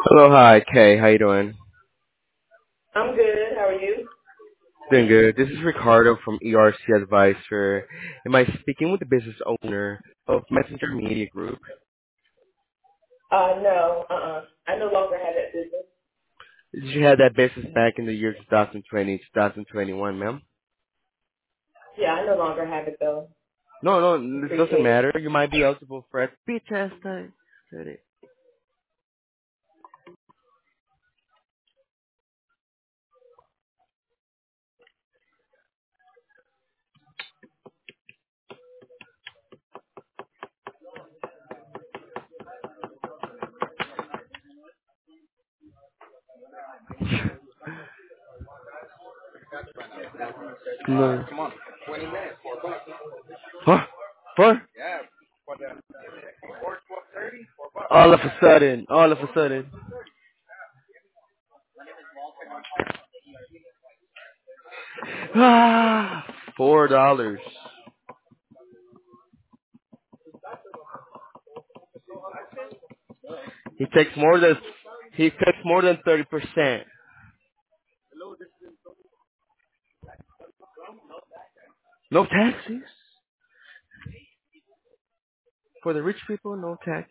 Hello, hi, Kay. How you doing? I'm good. How are you? Doing good. This is Ricardo from ERC Advisor. Am I speaking with the business owner of Messenger Media Group? No, I no longer have that business. Did you have that business back in the year 2020, 2021, ma'am? Yeah, I no longer have it though. No, no, it doesn't Appreciate it. matter. You might be eligible for a speed test time. Ready? No. Huh? For? All of a sudden. Ah, $4. He takes more than he takes more than 30%. No taxes for the rich people. No tax.